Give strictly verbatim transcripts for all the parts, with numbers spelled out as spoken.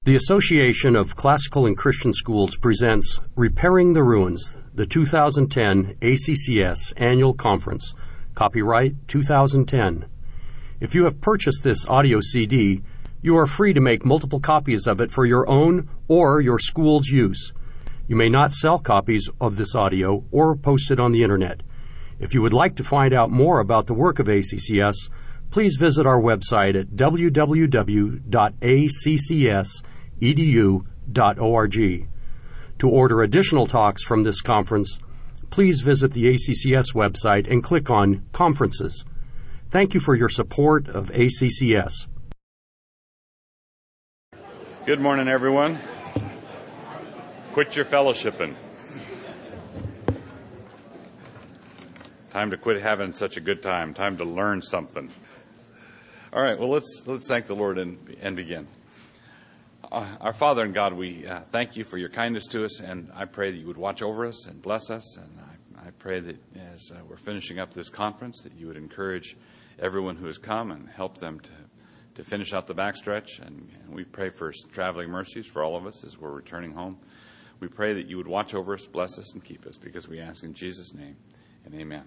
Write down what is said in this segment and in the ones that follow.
The Association of Classical and Christian Schools presents Repairing the Ruins, the two thousand ten A C C S Annual Conference, copyright two thousand ten. If you have purchased this audio C D, you are free to make multiple copies of it for your own or your school's use. You may not sell copies of this audio or post it on the Internet. If you would like to find out more about the work of A C C S, please visit our website at w w w dot a c c s e d u dot org. To order additional talks from this conference, please visit the A C C S website and click on Conferences. Thank you for your support of A C C S. Good morning, everyone. Quit your fellowshipping. Time to quit having such a good time. Time to learn something. All right, well, let's let's thank the Lord and, and begin. Uh, our Father and God, we uh, thank you for your kindness to us, and I pray that you would watch over us and bless us. And I, I pray that as uh, we're finishing up this conference, that you would encourage everyone who has come and help them to, to finish out the backstretch. And, and we pray for traveling mercies for all of us as we're returning home. We pray that you would watch over us, bless us, and keep us, because we ask in Jesus' name, and amen.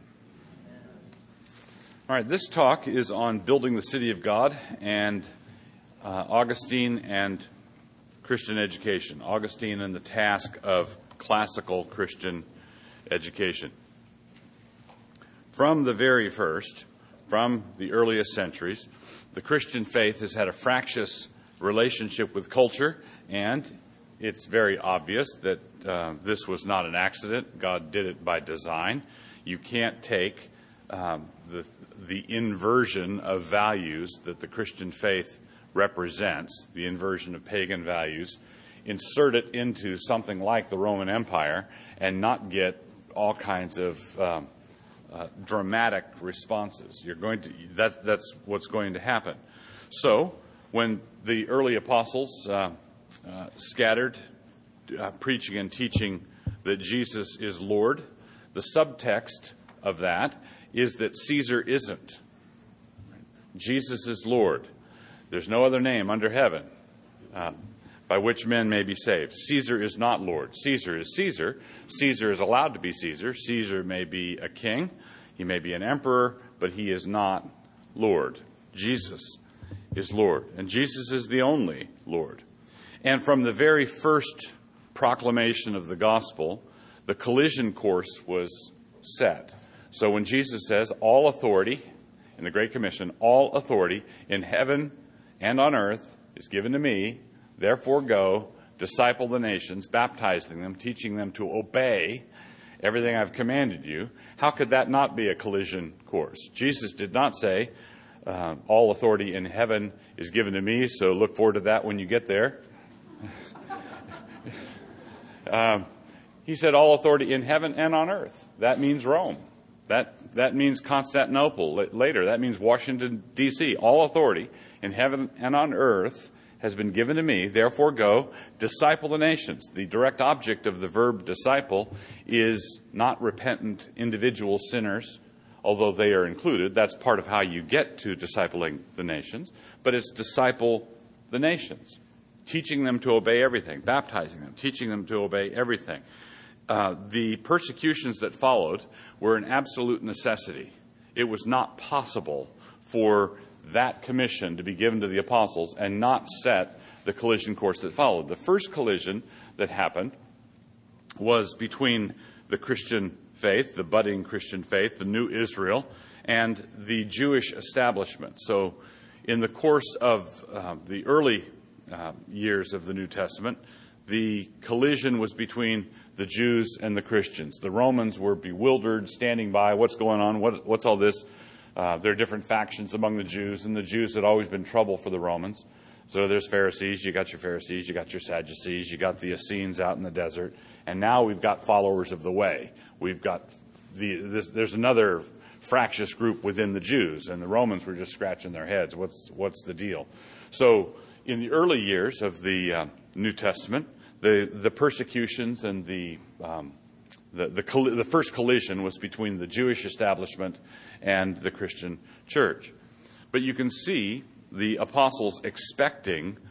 All right, this talk is on building the city of God and uh, Augustine and Christian education. Augustine and the task of classical Christian education. From the very first, from the earliest centuries, the Christian faith has had a fractious relationship with culture, and it's very obvious that uh, this was not an accident. God did it by design. You can't take um, the the inversion of values that the Christian faith represents, the inversion of pagan values, insert it into something like the Roman Empire and not get all kinds of um, uh, dramatic responses. You're going to that that's what's going to happen. So when the early apostles uh, uh, scattered, uh, preaching and teaching that Jesus is Lord, the subtext of that is that Caesar isn't. Jesus is Lord. There's no other name under heaven uh, by which men may be saved. Caesar is not Lord. Caesar is Caesar. Caesar is allowed to be Caesar. Caesar may be a king. He may be an emperor, but he is not Lord. Jesus is Lord. And Jesus is the only Lord. And from the very first proclamation of the gospel, the collision course was set. So when Jesus says, all authority, in the Great Commission, all authority in heaven and on earth is given to me, therefore go, disciple the nations, baptizing them, teaching them to obey everything I've commanded you, how could that not be a collision course? Jesus did not say, uh, all authority in heaven is given to me, so look forward to that when you get there. um, he said, all authority in heaven and on earth. That means Rome. That that means Constantinople later. That means Washington, D C All authority in heaven and on earth has been given to me. Therefore go, disciple the nations. The direct object of the verb disciple is not repentant individual sinners, although they are included. That's part of how you get to discipling the nations. But it's disciple the nations, teaching them to obey everything, baptizing them, teaching them to obey everything. Uh, the persecutions that followed were an absolute necessity. It was not possible for that commission to be given to the apostles and not set the collision course that followed. The first collision that happened was between the Christian faith, the budding Christian faith, the new Israel, and the Jewish establishment. So in the course of uh, the early uh, years of the New Testament, the collision was between the Jews and the Christians. The Romans were bewildered, standing by, what's going on, what, what's all this? Uh, there are different factions among the Jews, and the Jews had always been trouble for the Romans. So there's Pharisees, you got your Pharisees, you got your Sadducees, you got the Essenes out in the desert, and now we've got followers of the way. We've got the this, there's another fractious group within the Jews, and the Romans were just scratching their heads. What's what's the deal? So in the early years of the uh, New Testament, The the persecutions and the um, the the, colli- the first collision was between the Jewish establishment and the Christian church. But you can see the apostles expecting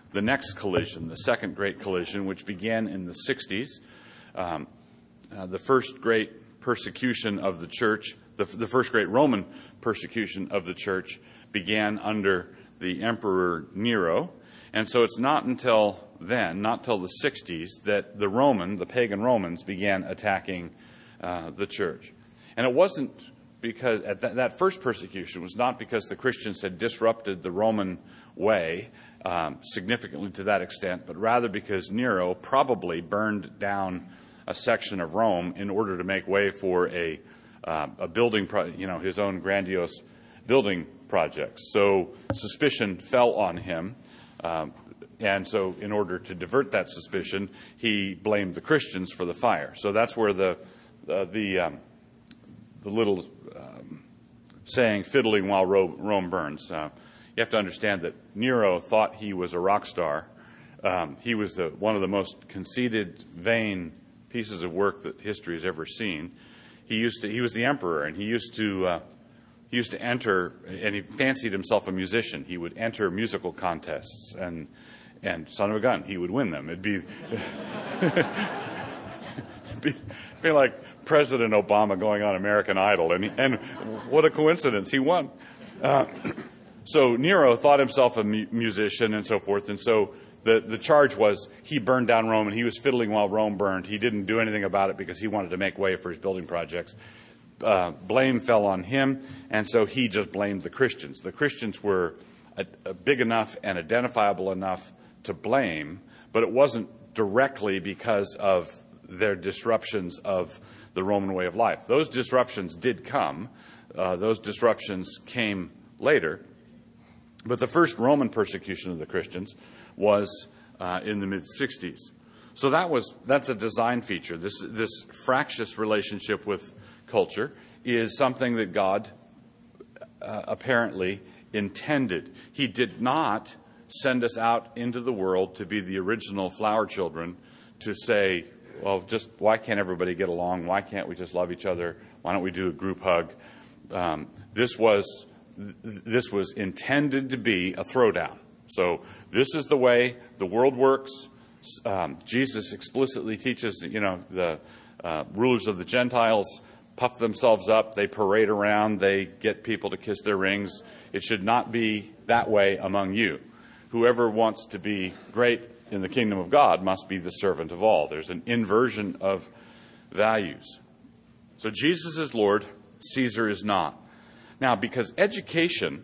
the next collision, the second great collision, which began in the sixties. Um, uh, the first great persecution of the church, the, the first great Roman persecution of the church began under the Emperor Nero. And so it's not until then, not till the sixties, that the Roman, the pagan Romans, began attacking uh, the church. And it wasn't because, at that, that first persecution was not because the Christians had disrupted the Roman way um, significantly to that extent, but rather because Nero probably burned down a section of Rome in order to make way for a, uh, a building, pro- you know, his own grandiose building projects. So suspicion fell on him. Um, and so in order to divert that suspicion, he blamed the Christians for the fire. So that's where the uh, the um, the little um, saying, fiddling while Ro- Rome burns. Uh, you have to understand that Nero thought he was a rock star. Um, he was the, one of the most conceited, vain pieces of work that history has ever seen. He used to, he was the emperor, and he used to uh, he used to enter, and he fancied himself a musician. He would enter musical contests, and and son of a gun, he would win them. It'd be it'd be, be like President Obama going on American Idol, and he, and what a coincidence, he won. Uh, so Nero thought himself a mu- musician and so forth, and so the the charge was he burned down Rome, and he was fiddling while Rome burned. He didn't do anything about it because he wanted to make way for his building projects. Uh, blame fell on him, and so he just blamed the Christians. The Christians were a, a big enough and identifiable enough to blame, but it wasn't directly because of their disruptions of the Roman way of life. Those disruptions did come. Uh, those disruptions came later. But the first Roman persecution of the Christians was uh, in the mid-sixties. So that was that's a design feature. This this fractious relationship with culture is something that God uh, apparently intended. He did not send us out into the world to be the original flower children, to say, well, just why can't everybody get along? Why can't we just love each other? Why don't we do a group hug? Um, this was this was intended to be a throwdown. So this is the way the world works. Um, Jesus explicitly teaches, you know, the uh, rulers of the Gentiles puff themselves up, they parade around, they get people to kiss their rings. It should not be that way among you. Whoever wants to be great in the kingdom of God must be the servant of all. There's an inversion of values. So Jesus is Lord, Caesar is not. Now, because education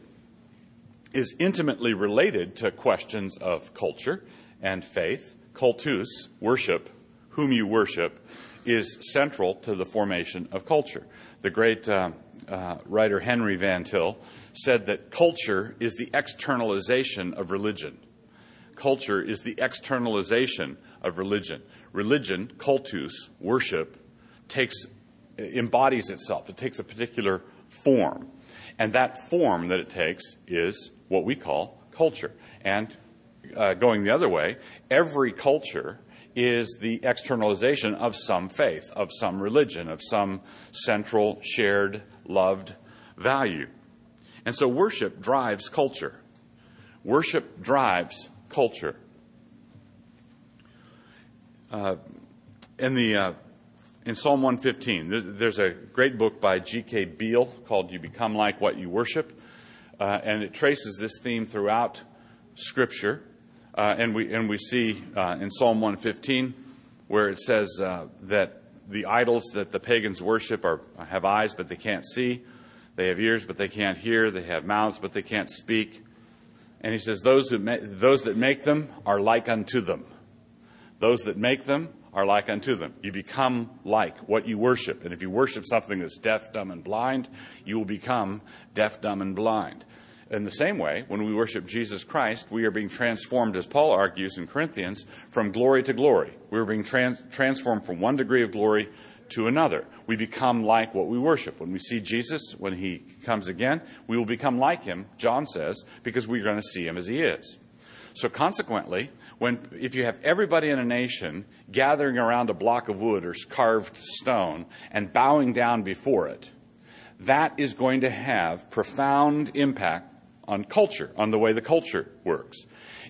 is intimately related to questions of culture and faith, cultus, worship, whom you worship, is central to the formation of culture. The great uh, uh, writer Henry Van Til said that culture is the externalization of religion. Culture is the externalization of religion. Religion, cultus, worship, takes embodies itself. It takes a particular form. And that form that it takes is what we call culture. And uh, going the other way, every culture is the externalization of some faith, of some religion, of some central, shared, loved value. And so worship drives culture. Worship drives culture. Uh, in the uh, in Psalm one fifteen, there's a great book by G K Beale called "You Become Like What You Worship," uh, and it traces this theme throughout Scripture. Uh, and we and we see uh, in Psalm one fifteen where it says uh, that the idols that the pagans worship are have eyes but they can't see, they have ears but they can't hear, they have mouths but they can't speak. And he says those who ma- those that make them are like unto them. Those that make them are like unto them. You become like what you worship. And if you worship something that's deaf, dumb, and blind, you will become deaf, dumb, and blind. In the same way, when we worship Jesus Christ, we are being transformed, as Paul argues in Corinthians, from glory to glory. We are being trans- transformed from one degree of glory to another. We become like what we worship. When we see Jesus, when he comes again, we will become like him, John says, because we're going to see him as he is. So consequently, when if you have everybody in a nation gathering around a block of wood or carved stone and bowing down before it, that is going to have profound impact on culture, on the way the culture works.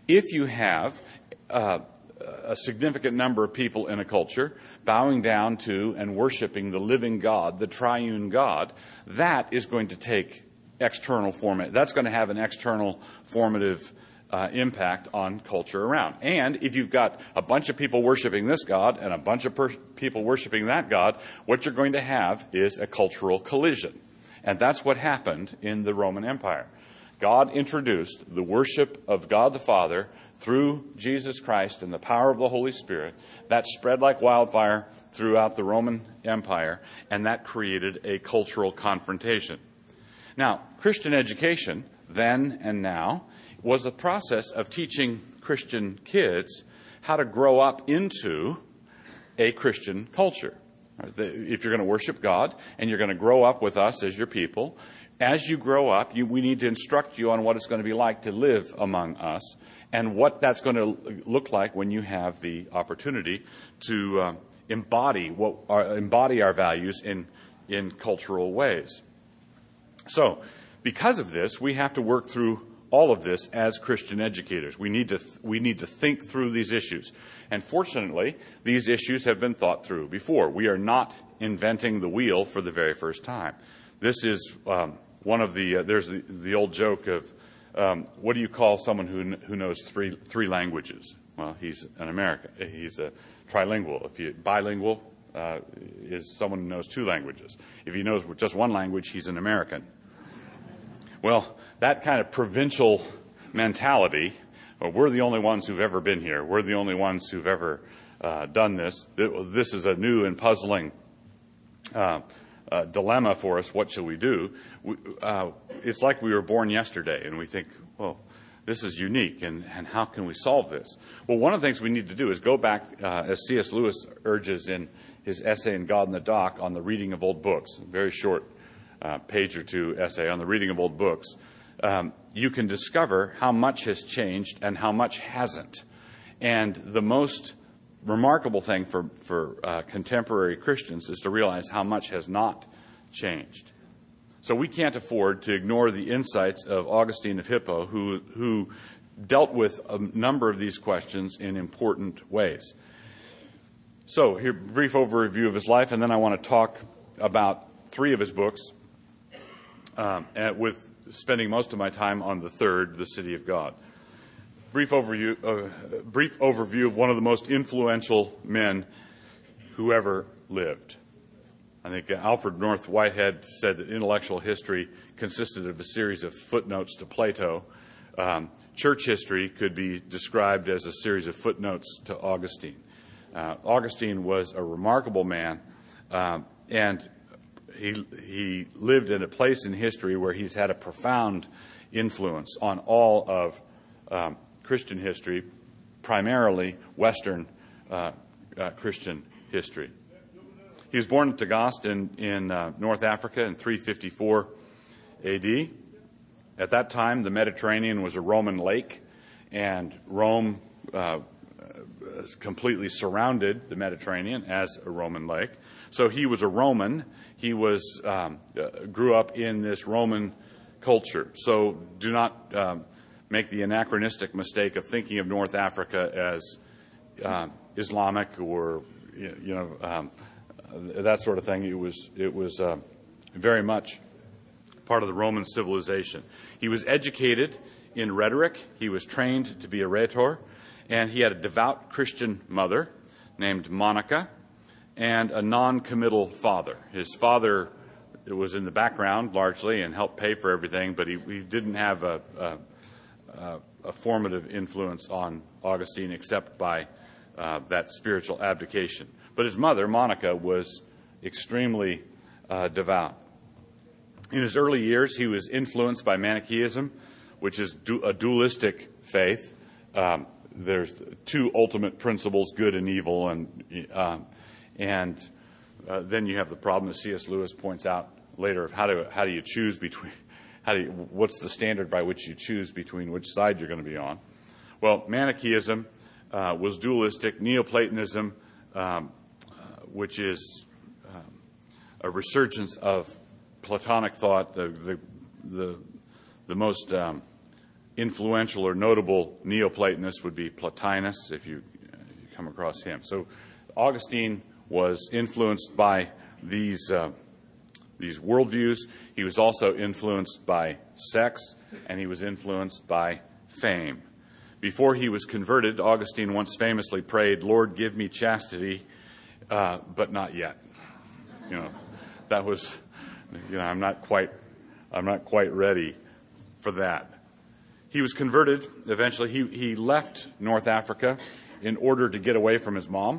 If you have uh, a significant number of people in a culture bowing down to and worshiping the living God, the triune God, that is going to take external format. That's going to have an external formative uh, impact on culture around. And if you've got a bunch of people worshiping this God and a bunch of per- people worshiping that God, what you're going to have is a cultural collision. And that's what happened in the Roman Empire. God introduced the worship of God the Father through Jesus Christ and the power of the Holy Spirit. That spread like wildfire throughout the Roman Empire, and that created a cultural confrontation. Now, Christian education, then and now, was a process of teaching Christian kids how to grow up into a Christian culture. If you're going to worship God and you're going to grow up with us as your people, as you grow up, you, we need to instruct you on what it's going to be like to live among us and what that's going to look like when you have the opportunity to uh, embody what our, embody our values in in cultural ways. So, because of this, we have to work through all of this as Christian educators. We need to th- we need to think through these issues. And fortunately, these issues have been thought through before. We are not inventing the wheel for the very first time. This is um, one of the, uh, there's the, the old joke of, um, what do you call someone who who knows three three languages? Well, he's an American. He's a trilingual. If you bilingual uh, is someone who knows two languages. If he knows just one language, he's an American. Well, that kind of provincial mentality, well, we're the only ones who've ever been here. We're the only ones who've ever uh, done this. This is a new and puzzling uh, uh, dilemma for us. What shall we do? We, uh, it's like we were born yesterday, and we think, well, this is unique, and, and how can we solve this? Well, one of the things we need to do is go back, uh, as C S Lewis urges in his essay in God in the Dock on the reading of old books, a very short uh, page or two essay on the reading of old books. Um, you can discover how much has changed and how much hasn't. And the most remarkable thing for, for uh, contemporary Christians is to realize how much has not changed. So we can't afford to ignore the insights of Augustine of Hippo, who, who dealt with a number of these questions in important ways. So here, brief overview of his life, and then I want to talk about three of his books, um, and with spending most of my time on the third, The City of God. Brief overview, uh, brief overview of one of the most influential men who ever lived. I think Alfred North Whitehead said that intellectual history consisted of a series of footnotes to Plato. Um, church history could be described as a series of footnotes to Augustine. Uh, Augustine was a remarkable man, um, and he he lived in a place in history where he's had a profound influence on all of um, Christian history, primarily Western uh, uh, Christian history. He was born at Tagaste in, in uh, North Africa in three fifty-four A D. At that time, the Mediterranean was a Roman lake, and Rome uh, completely surrounded the Mediterranean as a Roman lake. So he was a Roman. He was um, uh, grew up in this Roman culture. So do not um, make the anachronistic mistake of thinking of North Africa as uh, Islamic or you know um, that sort of thing. It was it was uh, very much part of the Roman civilization. He was educated in rhetoric. He was trained to be a rhetor, and he had a devout Christian mother named Monica and a non-committal father. His father was in the background largely and helped pay for everything, but he, he didn't have a, a, a formative influence on Augustine except by uh, that spiritual abdication. But his mother, Monica, was extremely uh, devout. In his early years, he was influenced by Manichaeism, which is du- a dualistic faith. Um, there's two ultimate principles, good and evil, and uh, and uh, then you have the problem, as C S Lewis points out later, of how do how do you choose between how do you, what's the standard by which you choose between which side you're going to be on? Well, Manichaeism uh, was dualistic. Neoplatonism, um, uh, which is um, a resurgence of Platonic thought, the the the, the most um, influential or notable Neoplatonist would be Plotinus, if you, uh, you come across him. So Augustine was influenced by these uh, these worldviews. He was also influenced by sex, and he was influenced by fame. Before he was converted, Augustine once famously prayed, "Lord, give me chastity, uh, but not yet." You know, that was, you know, I'm not quite, I'm not quite ready for that. He was converted eventually. He he left North Africa in order to get away from his mom.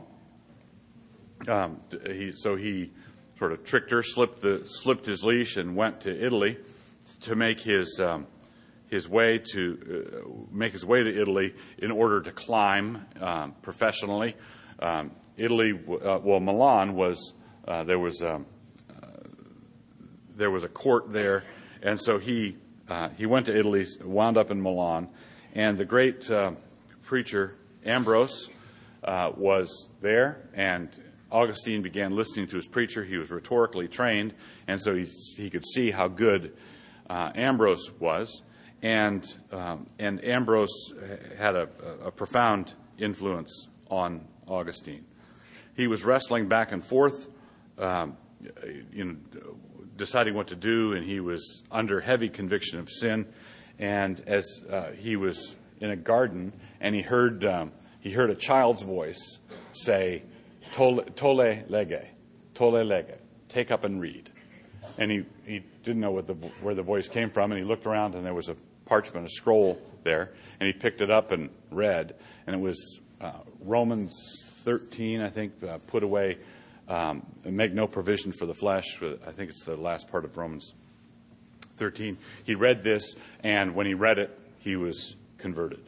Um, he, so he sort of tricked her, slipped the slipped his leash, and went to Italy to make his um, his way to uh, make his way to Italy in order to climb um, professionally. Um, Italy, uh, well, Milan was uh, there was um, uh, there was a court there, and so he uh, he went to Italy, wound up in Milan, and the great uh, preacher Ambrose uh, was there, and Augustine began listening to his preacher. He was rhetorically trained, and so he, he could see how good uh, Ambrose was. And um, and Ambrose had a, a profound influence on Augustine. He was wrestling back and forth, um, you know, deciding what to do, and he was under heavy conviction of sin. And as uh, he was in a garden, and he heard um, he heard a child's voice say, Tole, tole lege, tole lege, take up and read. And he, he didn't know what the, where the voice came from, and he looked around, and there was a parchment, a scroll there, and he picked it up and read, and it was uh, Romans thirteen, I think, uh, put away, um, make no provision for the flesh. I think it's the last part of Romans thirteen. He read this, and when he read it, he was converted.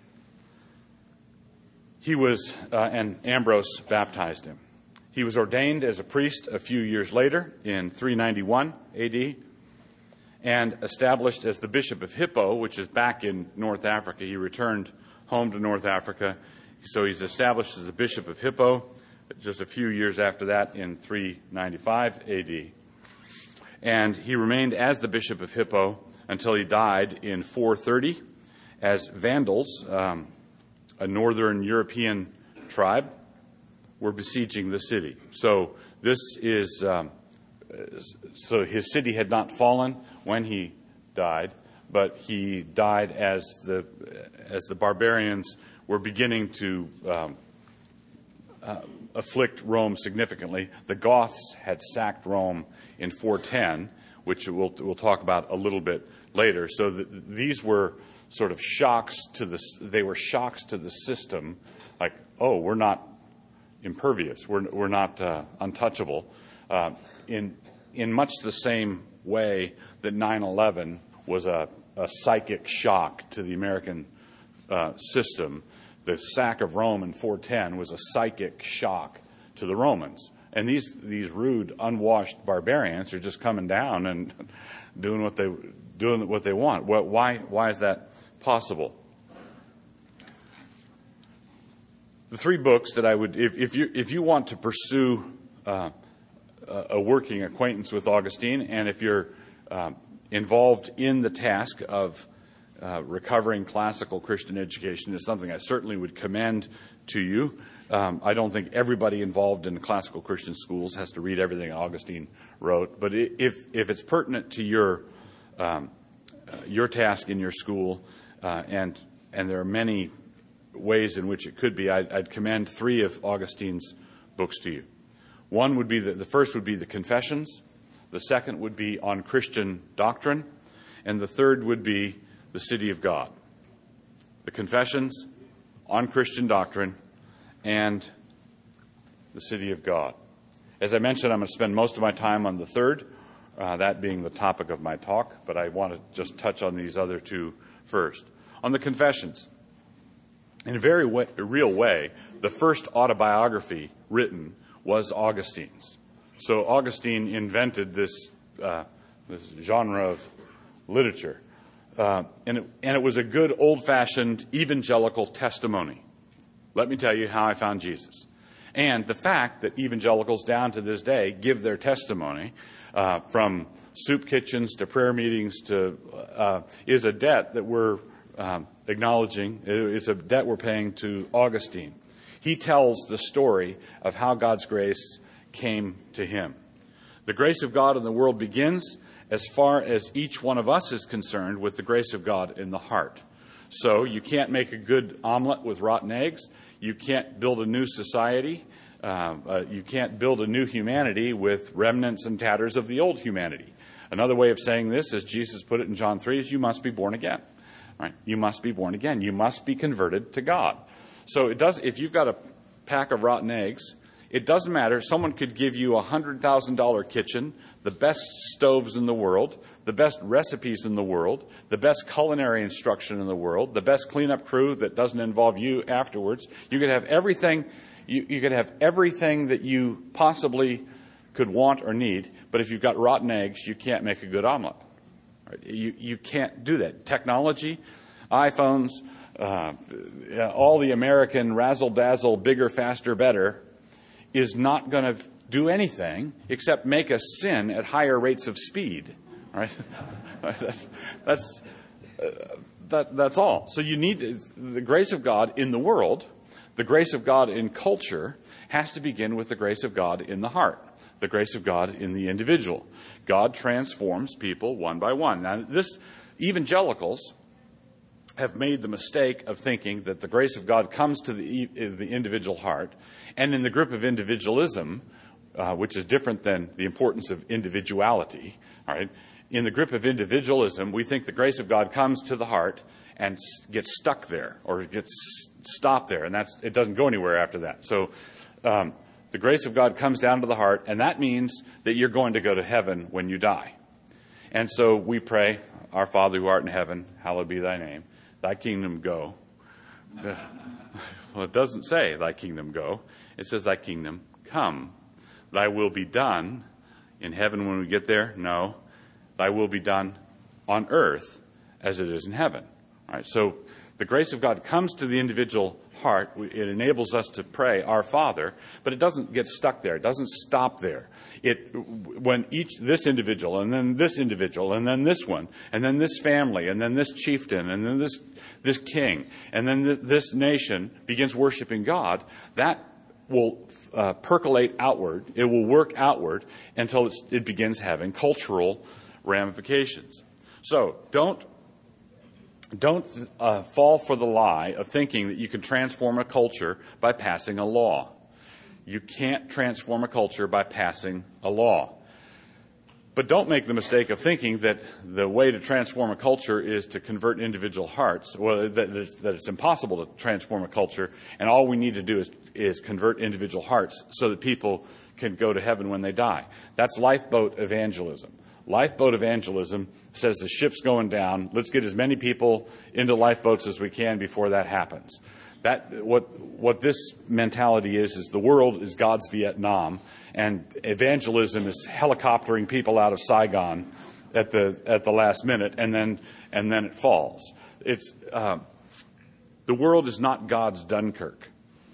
He was, uh, and Ambrose baptized him. He was ordained as a priest a few years later in three ninety-one A D and established as the Bishop of Hippo, which is back in North Africa. He returned home to North Africa, so he's established as the Bishop of Hippo just a few years after that in three ninety-five A D And he remained as the Bishop of Hippo until he died in four thirty as Vandals, um, a northern European tribe, were besieging the city. So this is, um, so his city had not fallen when he died, but he died as the as the barbarians were beginning to um, uh, afflict Rome significantly. The Goths had sacked Rome in four ten, which we'll we'll talk about a little bit later. So the, these were sort of shocks to the, they were shocks to the system, like, oh, we're not impervious, we're we're not uh, untouchable, uh, in in much the same way that nine eleven was a, a psychic shock to the American uh, system. The sack of Rome in four ten was a psychic shock to the Romans, and these these rude, unwashed barbarians are just coming down and doing what they doing what they want. Well, why why is that possible? The three books that I would, if, if you if you want to pursue uh, a working acquaintance with Augustine, and if you're uh, involved in the task of uh, recovering classical Christian education, is something I certainly would commend to you. Um, I don't think everybody involved in classical Christian schools has to read everything Augustine wrote, but if if it's pertinent to your um, uh, your task in your school, uh, and and there are many ways in which it could be, I'd, I'd commend three of Augustine's books to you. One would be the, the first would be the Confessions, the second would be On Christian Doctrine, and the third would be The City of God. The Confessions, On Christian Doctrine, and The City of God. As I mentioned, I'm going to spend most of my time on the third, uh, that being the topic of my talk, but I want to just touch on these other two first. On the Confessions, in a very way, a real way, the first autobiography written was Augustine's. So Augustine invented this uh, this genre of literature, uh, and it, and it was a good old-fashioned evangelical testimony. Let me tell you how I found Jesus, and the fact that evangelicals down to this day give their testimony, uh, from soup kitchens to prayer meetings to uh, is a debt that we're um, acknowledging, it's a debt we're paying to Augustine. He tells the story of how God's grace came to him. The grace of God in the world begins as far as each one of us is concerned with the grace of God in the heart. So you can't make a good omelet with rotten eggs. You can't build a new society. Uh, uh, you can't build a new humanity with remnants and tatters of the old humanity. Another way of saying this, as Jesus put it in John three, is you must be born again. Right? You must be born again. You must be converted to God. So it does. If you've got a pack of rotten eggs, it doesn't matter. Someone could give you a one hundred thousand dollars kitchen, the best stoves in the world, the best recipes in the world, the best culinary instruction in the world, the best cleanup crew that doesn't involve you afterwards. You could have everything. You, you could have everything that you possibly could want or need. But if you've got rotten eggs, you can't make a good omelet. Right? You you can't do that. Technology, iPhones, uh, all the American razzle-dazzle, bigger, faster, better, is not going to do anything except make us sin at higher rates of speed. Right? that's that's, uh, that, that's all. So you need to, the grace of God in the world, the grace of God in culture, has to begin with the grace of God in the heart, the grace of God in the individual. God transforms people one by one. Now, this evangelicals have made the mistake of thinking that the grace of God comes to the, the individual heart, and in the grip of individualism, uh, which is different than the importance of individuality, all right, in the grip of individualism, we think the grace of God comes to the heart and gets stuck there, or gets stopped there, and that's it doesn't go anywhere after that. So um, the grace of God comes down to the heart, and that means that you're going to go to heaven when you die. And so we pray, Our Father who art in heaven, hallowed be thy name. Thy kingdom go. Uh, well, it doesn't say thy kingdom go. It says thy kingdom come. Thy will be done in heaven when we get there. No. Thy will be done on earth as it is in heaven. All right. So the grace of God comes to the individual heart. It enables us to pray, Our Father, but it doesn't get stuck there. It doesn't stop there. It, when each, this individual, and then this individual, and then this one, and then this family, and then this chieftain, and then this, this king, and then th- this nation begins worshiping God, that will uh, percolate outward. It will work outward until it's, it begins having cultural ramifications. So don't Don't uh, fall for the lie of thinking that you can transform a culture by passing a law. You can't transform a culture by passing a law. But don't make the mistake of thinking that the way to transform a culture is to convert individual hearts, well, that it's, that it's impossible to transform a culture, and all we need to do is, is convert individual hearts so that people can go to heaven when they die. That's lifeboat evangelism. Lifeboat evangelism says the ship's going down. Let's get as many people into lifeboats as we can before that happens. That what what this mentality is is the world is God's Vietnam, and evangelism is helicoptering people out of Saigon at the at the last minute, and then and then it falls. It's uh, the world is not God's Dunkirk.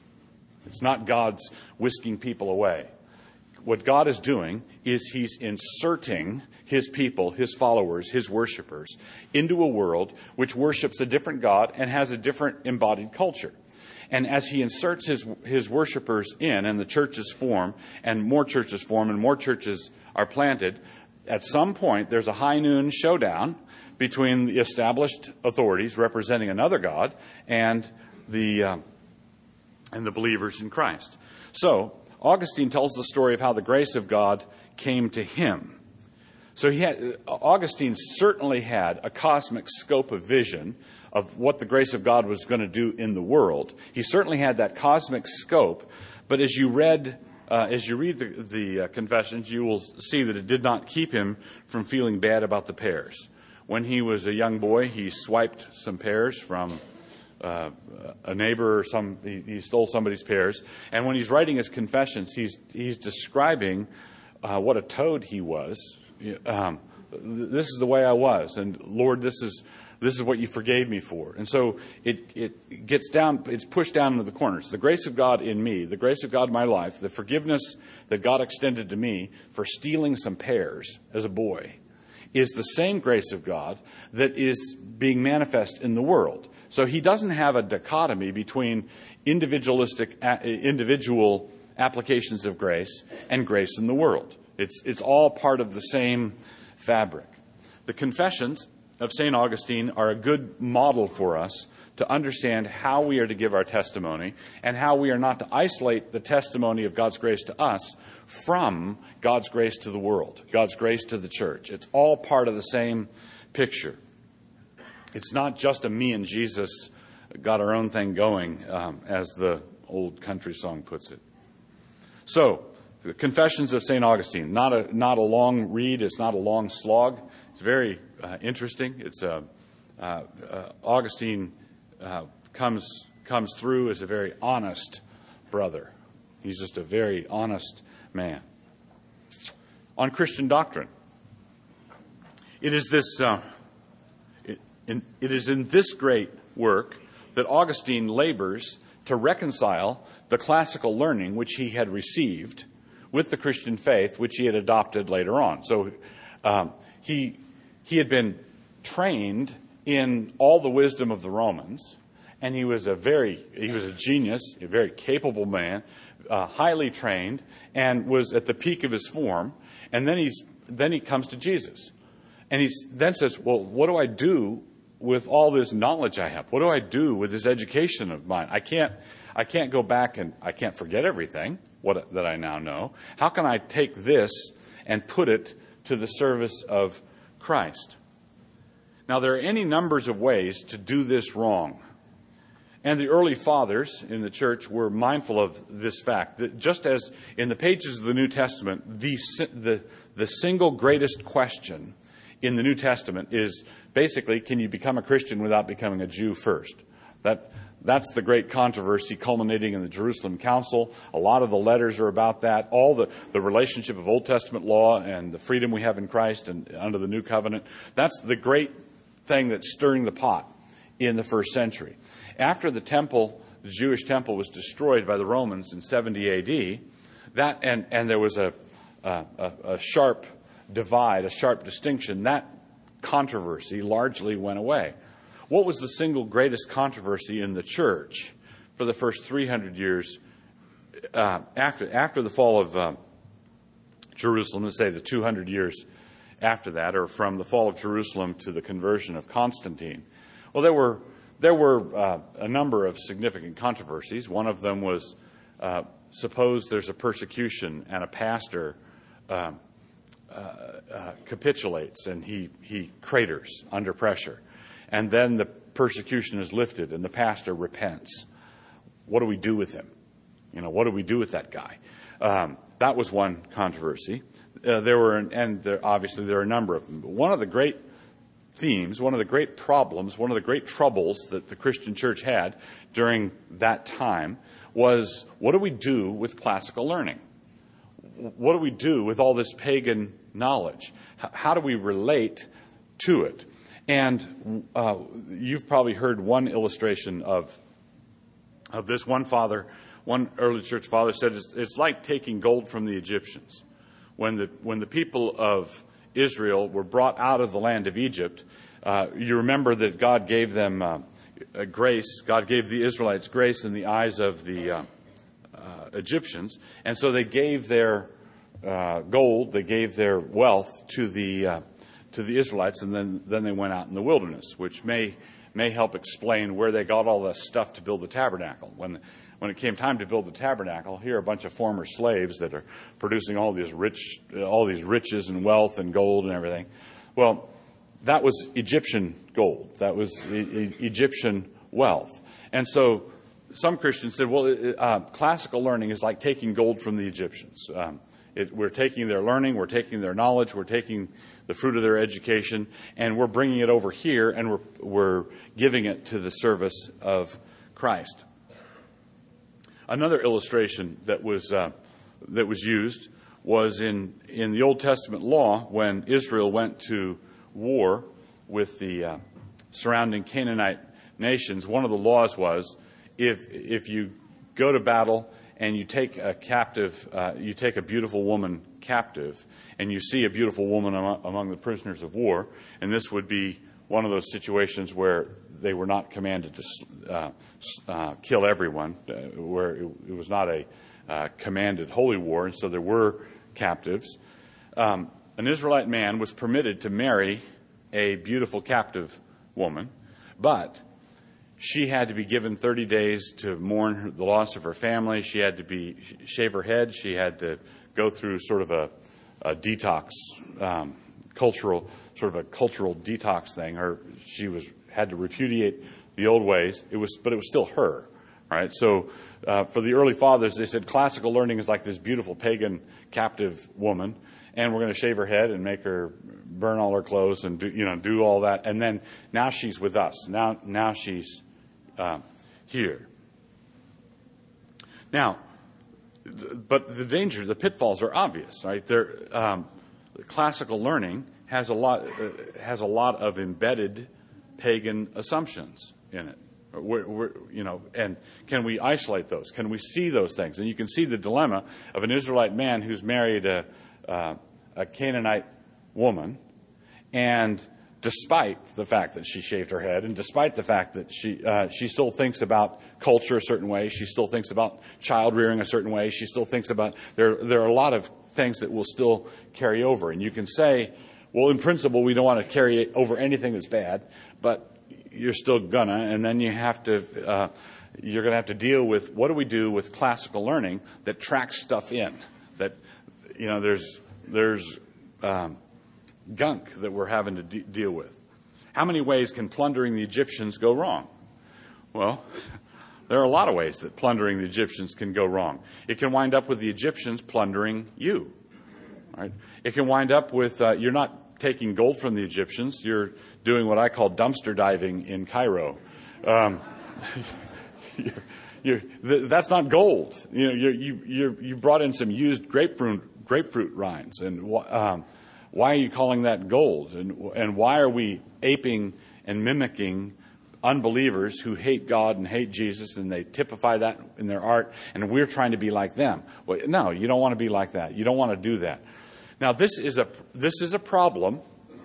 It's not God's whisking people away. What God is doing is He's inserting His people, His followers, His worshipers into a world which worships a different God and has a different embodied culture. And as He inserts His, his worshipers in, and the churches form, and more churches form, and more churches are planted, at some point there's a high noon showdown between the established authorities representing another God and the uh, and the believers in Christ. So Augustine tells the story of how the grace of God came to him. So he had, Augustine certainly had a cosmic scope of vision of what the grace of God was going to do in the world. He certainly had that cosmic scope, but as you read, uh, as you read the, the uh, Confessions, you will see that it did not keep him from feeling bad about the pears. When he was a young boy, he swiped some pears from Uh, a neighbor or some, he, he stole somebody's pears. And when he's writing his confessions, he's he's describing uh, what a toad he was. Um, this is the way I was, and Lord, this is this is what you forgave me for. And so it it gets down, it's pushed down into the corners. The grace of God in me, the grace of God in my life, the forgiveness that God extended to me for stealing some pears as a boy, is the same grace of God that is being manifest in the world. So he doesn't have a dichotomy between individualistic, individual applications of grace and grace in the world. It's, it's all part of the same fabric. The Confessions of Saint Augustine are a good model for us to understand how we are to give our testimony and how we are not to isolate the testimony of God's grace to us from God's grace to the world, God's grace to the church. It's all part of the same picture. It's not just a me and Jesus got our own thing going, um, as the old country song puts it. So, the Confessions of Saint Augustine, not a not a long read. It's not a long slog. It's very uh, interesting. It's uh, uh, uh, Augustine uh, comes comes through as a very honest brother. He's just a very honest man. On Christian doctrine, it is this. Uh, it, in, it is in this great work that Augustine labors to reconcile the classical learning which he had received with the Christian faith which he had adopted later on. So um, he he had been trained in all the wisdom of the Romans, and he was a very he was a genius, a very capable man, uh, highly trained, and was at the peak of his form. And then he's then he comes to Jesus, and he then says, "Well, what do I do with all this knowledge I have? What do I do with this education of mine? I can't." I can't go back and I can't forget everything what, that I now know. How can I take this and put it to the service of Christ? Now, there are any numbers of ways to do this wrong. And the early fathers in the church were mindful of this fact, that just as in the pages of the New Testament, the, the, the single greatest question in the New Testament is basically, can you become a Christian without becoming a Jew first? That That's the great controversy culminating in the Jerusalem Council. A lot of the letters are about that. All the, the relationship of Old Testament law and the freedom we have in Christ and under the New Covenant. That's the great thing that's stirring the pot in the first century. After the temple, the Jewish temple, was destroyed by the Romans in seventy A D, that and, and there was a, a, a sharp divide, a sharp distinction, that controversy largely went away. What was the single greatest controversy in the church for the first three hundred years uh, after after the fall of uh, Jerusalem, let's say the two hundred years after that, or from the fall of Jerusalem to the conversion of Constantine? Well, there were there were uh, a number of significant controversies. One of them was, uh, suppose there's a persecution and a pastor uh, uh, uh, capitulates and he, he craters under pressure. And then the persecution is lifted and the pastor repents. What do we do with him? You know, what do we do with that guy? Um, that was one controversy. Uh, there were, and there, obviously there are a number of them. But one of the great themes, one of the great problems, one of the great troubles that the Christian church had during that time was, what do we do with classical learning? What do we do with all this pagan knowledge? H- how do we relate to it? And uh, you've probably heard one illustration of of this. One father, one early church father said it's, it's like taking gold from the Egyptians. When the when the people of Israel were brought out of the land of Egypt, uh, you remember that God gave them uh, a grace. God gave the Israelites grace in the eyes of the uh, uh, Egyptians, and so they gave their uh, gold, they gave their wealth to the uh, to the Israelites, and then, then they went out in the wilderness, which may may help explain where they got all the stuff to build the tabernacle. When when it came time to build the tabernacle, here are a bunch of former slaves that are producing all these rich all these riches and wealth and gold and everything. Well, that was Egyptian gold. That was e- e- Egyptian wealth. And so some Christians said, well, uh, classical learning is like taking gold from the Egyptians. Um, it, we're taking their learning, we're taking their knowledge, we're taking the fruit of their education, and we're bringing it over here, and we're we're giving it to the service of Christ. Another illustration that was uh, that was used was in in the Old Testament law when Israel went to war with the uh, surrounding Canaanite nations. One of the laws was if if you go to battle and you take a captive, uh, you take a beautiful woman captive, and you see a beautiful woman among, among the prisoners of war, and this would be one of those situations where they were not commanded to uh, uh, kill everyone, uh, where it, it was not a uh, commanded holy war, and so there were captives. Um, an Israelite man was permitted to marry a beautiful captive woman, but she had to be given thirty days to mourn the loss of her family. She had to be shave her head. She had to go through sort of a, a detox, um, cultural sort of a cultural detox thing. Her she was had to repudiate the old ways. It was, but it was still her. Right. So uh, for the early fathers, they said classical learning is like this beautiful pagan captive woman, and we're going to shave her head and make her burn all her clothes and do, you know do all that, and then now she's with us. Now now she's uh, here. Now, but the dangers, the pitfalls are obvious, right? There, um, classical learning has a lot uh, has a lot of embedded pagan assumptions in it. We're, we're, you know, and can we isolate those? Can we see those things? And you can see the dilemma of an Israelite man who's married a, uh, a Canaanite woman, and despite the fact that she shaved her head, and despite the fact that she uh, she still thinks about culture a certain way, she still thinks about child rearing a certain way, she still thinks about there there are a lot of things that will still carry over. And you can say, well, in principle, we don't want to carry over anything that's bad, but you're still gonna, and then you have to, uh, you're gonna have to deal with what do we do with classical learning that tracks stuff in, that, you know, there's there's um, gunk that we're having to de- deal with. How many ways can plundering the Egyptians go wrong? Well, there are a lot of ways that plundering the Egyptians can go wrong. It can wind up with the Egyptians plundering you. Right? It can wind up with uh, you're not taking gold from the Egyptians, you're doing what I call dumpster diving in Cairo. Um, you're, you're, th- that's not gold. You know, you you you you brought in some used grapefruit grapefruit rinds, and um, why are you calling that gold? And and why are we aping and mimicking unbelievers who hate God and hate Jesus, and they typify that in their art, and we're trying to be like them? Well, no, you don't want to be like that. You don't want to do that. Now, this is a this is a problem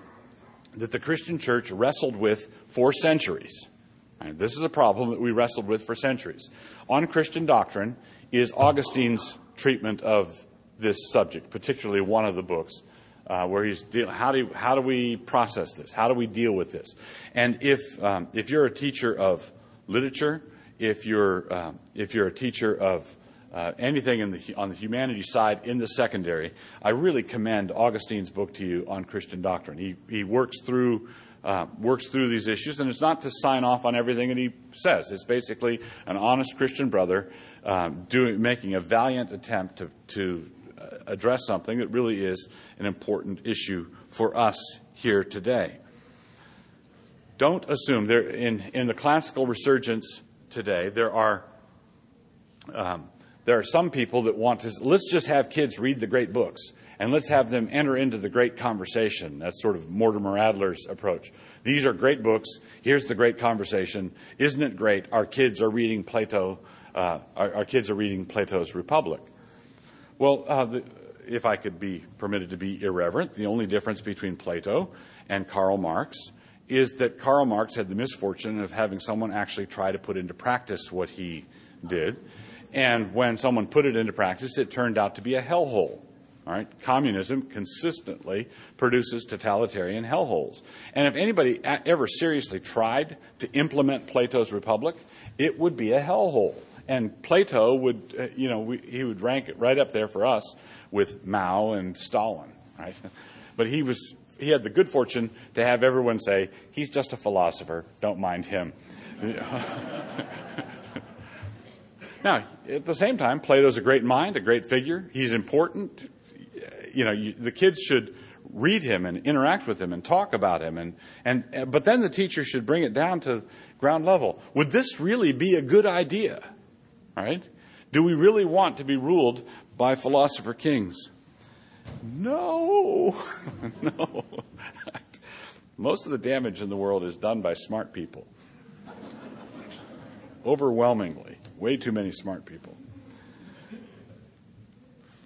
that the Christian church wrestled with for centuries. And this is a problem that we wrestled with for centuries. On Christian Doctrine is Augustine's treatment of this subject, particularly one of the books, uh, where he's deal, how do you, how do we process this? How do we deal with this? And if um, if you're a teacher of literature, if you're um, if you're a teacher of Uh, anything in the, on the humanities side in the secondary, I really commend Augustine's book to you on Christian doctrine. He he works through uh, works through these issues, and it's not to sign off on everything that he says. It's basically an honest Christian brother um, doing making a valiant attempt to to uh, address something that really is an important issue for us here today. Don't assume there in in the classical resurgence today there are. Um, There are some people that want to, let's just have kids read the great books, and let's have them enter into the great conversation. That's sort of Mortimer Adler's approach. These are great books. Here's the great conversation. Isn't it great? Our kids are reading Plato. Uh, our, our kids are reading Plato's Republic. Well, uh, the, if I could be permitted to be irreverent, the only difference between Plato and Karl Marx is that Karl Marx had the misfortune of having someone actually try to put into practice what he did. And when someone put it into practice, it turned out to be a hellhole. All right? Communism consistently produces totalitarian hellholes. And if anybody ever seriously tried to implement Plato's Republic, it would be a hellhole. And Plato would, uh, you know, we, he would rank it right up there for us with Mao and Stalin. Right? But he was he had the good fortune to have everyone say, he's just a philosopher, don't mind him. Now, at the same time, Plato's a great mind, a great figure. He's important. You know, you, the kids should read him and interact with him and talk about him. And, and but then the teacher should bring it down to ground level. Would this really be a good idea? All right? Do we really want to be ruled by philosopher kings? No. No. Most of the damage in the world is done by smart people. Overwhelmingly. Way too many smart people.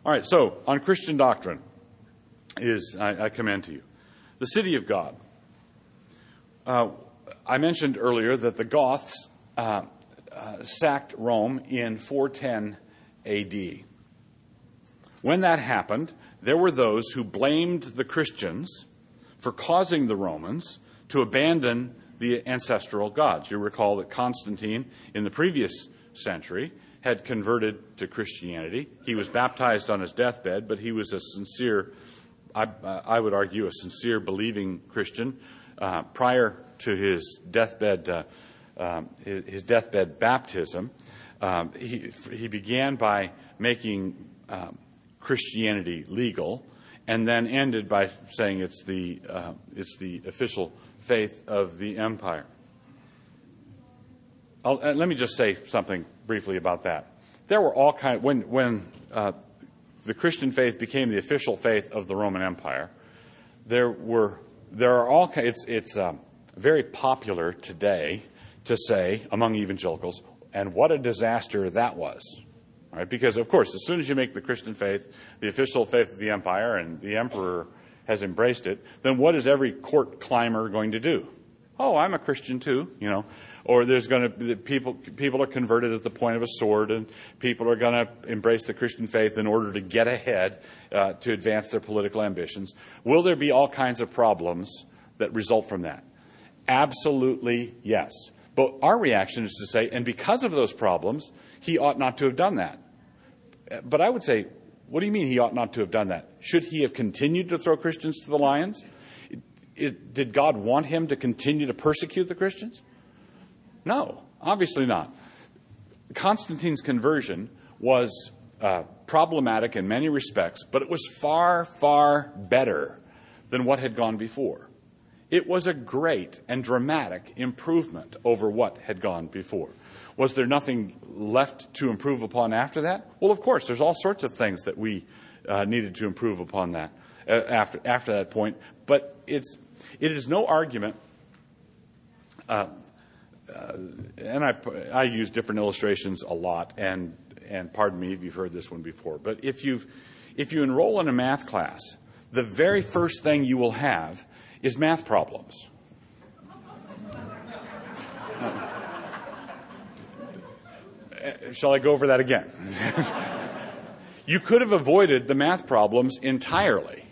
All right, so on Christian doctrine is, I, I commend to you, the city of God. Uh, I mentioned earlier that the Goths uh, uh, sacked Rome in four ten A D. When that happened, there were those who blamed the Christians for causing the Romans to abandon the ancestral gods. You recall that Constantine, in the previous century, had converted to Christianity. He was baptized on his deathbed, but he was a sincere, I, I would argue, a sincere believing Christian uh, prior to his deathbed, uh, um, his, his deathbed baptism. Um, he, he began by making um, Christianity legal, and then ended by saying it's the uh, it's the official faith of the empire. I'll, uh, let me just say something briefly about that. There were all kind when when uh, the Christian faith became the official faith of the Roman Empire. There were there are all it's it's um, very popular today to say among evangelicals, and what a disaster that was. All right, because of course, as soon as you make the Christian faith the official faith of the empire, and the emperor has embraced it, then what is every court climber going to do? Oh, I'm a Christian too, you know. Or there's going to be people people are converted at the point of a sword, and people are going to embrace the Christian faith in order to get ahead, uh, to advance their political ambitions. Will there be all kinds of problems that result from that? Absolutely yes. But our reaction is to say, and because of those problems, he ought not to have done that. But I would say, what do you mean he ought not to have done that? Should he have continued to throw Christians to the lions? It, it, did God want him to continue to persecute the Christians? No, obviously not. Constantine's conversion was uh, problematic in many respects, but it was far, far better than what had gone before. It was a great and dramatic improvement over what had gone before. Was there nothing left to improve upon after that? Well, of course, there's all sorts of things that we uh, needed to improve upon that uh, after after that point. But it's it is no argument. Uh, uh, and I I use different illustrations a lot, and and pardon me if you've heard this one before. But if you've if you enroll in a math class, the very first thing you will have is math problems. Uh, Shall I go over that again? You could have avoided the math problems entirely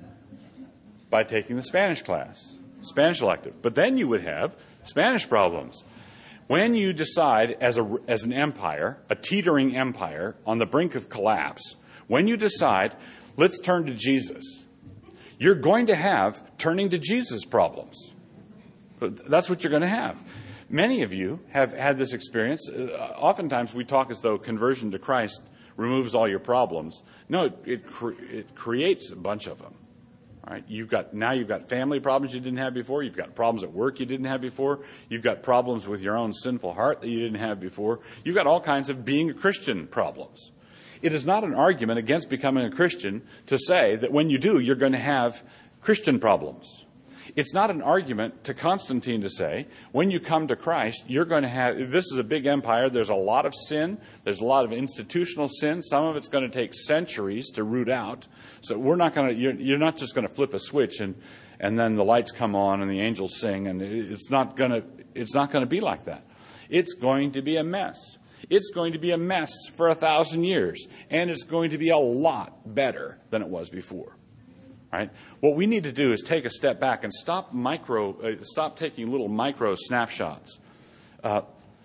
by taking the Spanish class, Spanish elective. But then you would have Spanish problems. When you decide as a, as an empire, a teetering empire on the brink of collapse, when you decide, let's turn to Jesus, you're going to have turning to Jesus problems. That's what you're going to have. Many of you have had this experience. Uh, oftentimes we talk as though conversion to Christ removes all your problems. No, it, it, cre- it creates a bunch of them. All right? You've got, now you've got family problems you didn't have before. You've got problems at work you didn't have before. You've got problems with your own sinful heart that you didn't have before. You've got all kinds of being a Christian problems. It is not an argument against becoming a Christian to say that when you do, you're going to have Christian problems. It's not an argument to Constantine to say, when you come to Christ, you're going to have, this is a big empire, there's a lot of sin, there's a lot of institutional sin, some of it's going to take centuries to root out. So we're not going to, you're, you're not just going to flip a switch and, and then the lights come on and the angels sing, and it's not going to, it's not going to be like that. It's going to be a mess. It's going to be a mess for a thousand years, and it's going to be a lot better than it was before. Right? What we need to do is take a step back and stop micro, uh, stop taking little micro snapshots. Uh,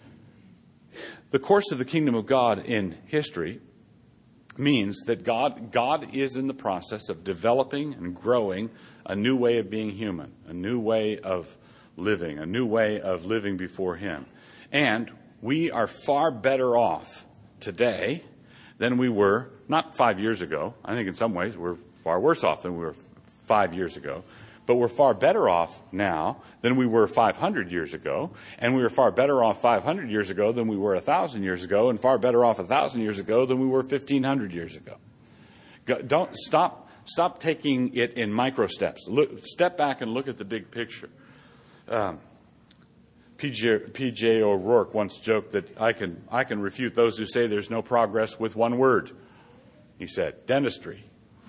the course of the kingdom of God in history means that God, God is in the process of developing and growing a new way of being human, a new way of living, a new way of living before Him. And we are far better off today than we were not five years ago. I think in some ways we're far worse off than we were five years ago. But we're far better off now than we were five hundred years ago. And we were far better off five hundred years ago than we were one thousand years ago. And far better off one thousand years ago than we were fifteen hundred years ago. Don't stop, stop taking it in micro steps. Look, step back and look at the big picture. Um, P J O'Rourke once joked that I can, I can refute those who say there's no progress with one word. He said, dentistry.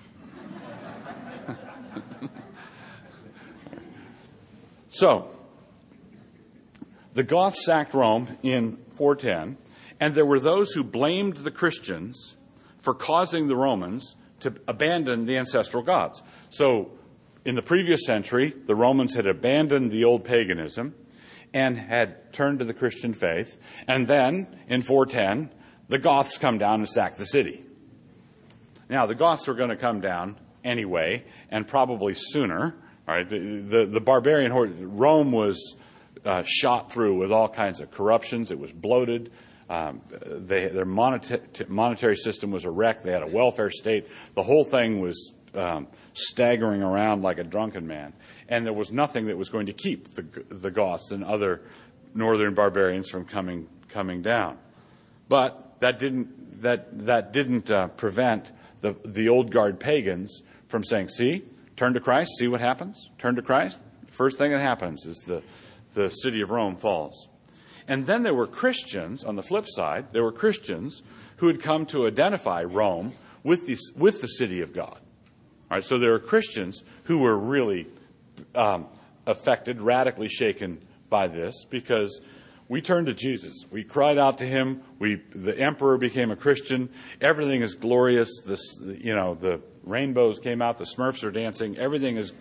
So, the Goths sacked Rome in four ten, and there were those who blamed the Christians for causing the Romans to abandon the ancestral gods. So, in the previous century, the Romans had abandoned the old paganism and had turned to the Christian faith. And then, in four ten, the Goths come down and sack the city. Now, the Goths were going to come down anyway, and probably sooner. All right, the, the, the barbarian horde, Rome was uh, shot through with all kinds of corruptions. It was bloated. Um, they, their monetary, monetary system was a wreck. They had a welfare state. The whole thing was um, staggering around like a drunken man. And there was nothing that was going to keep the, the Goths and other northern barbarians from coming coming down. But that didn't that that didn't uh, prevent the the old guard pagans from saying, "See, turn to Christ. See what happens. Turn to Christ." First thing that happens is the the city of Rome falls. And then there were Christians, on the flip side, there were Christians who had come to identify Rome with the, with the city of God. All right, so there were Christians who were really um, affected, radically shaken by this, because we turned to Jesus. We cried out to him. We, the emperor became a Christian. Everything is glorious. This, you know, the rainbows came out. The Smurfs are dancing. Everything is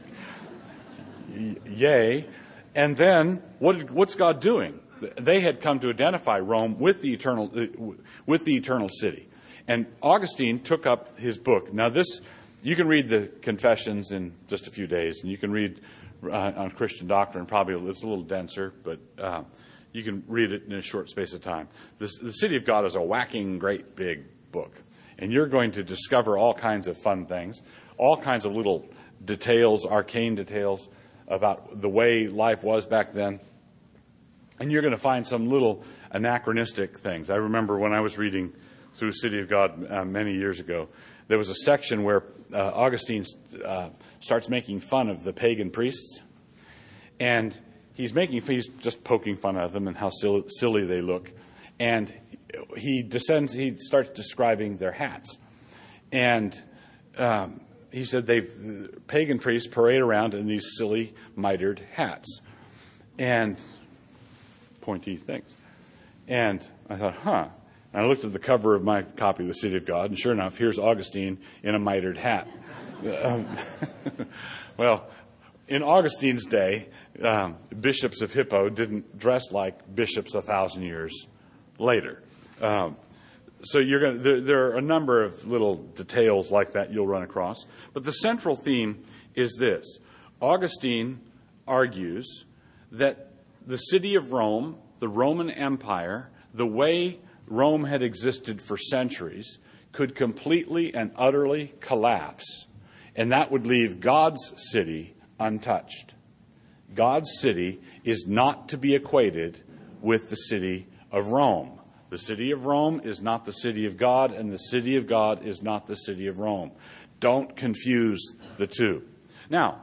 yay. And then what, what's God doing? They had come to identify Rome with the eternal, with the eternal city. And Augustine took up his book. Now this, you can read the Confessions in just a few days, and you can read uh, on Christian doctrine. Probably it's a little denser, but uh, you can read it in a short space of time. This, the City of God is a whacking, great, big book. And you're going to discover all kinds of fun things, all kinds of little details, arcane details about the way life was back then. And you're going to find some little anachronistic things. I remember when I was reading through City of God uh, many years ago, there was a section where uh, Augustine uh, starts making fun of the pagan priests. And he's making, he's just poking fun at them and how silly, silly they look. And he descends, he starts describing their hats. And um, he said they pagan priests parade around in these silly mitered hats. And pointy things. And I thought, huh. And I looked at the cover of my copy of the City of God, and sure enough, here's Augustine in a mitered hat. um, well, in Augustine's day, um, bishops of Hippo didn't dress like bishops a thousand years later. Um, so you're going there, there are a number of little details like that you'll run across. But the central theme is this. Augustine argues that the city of Rome, the Roman Empire, the way Rome had existed for centuries, could completely and utterly collapse, and that would leave God's city untouched. God's city is not to be equated with the city of Rome. The city of Rome is not the city of God, and the city of God is not the city of Rome. Don't confuse the two. Now,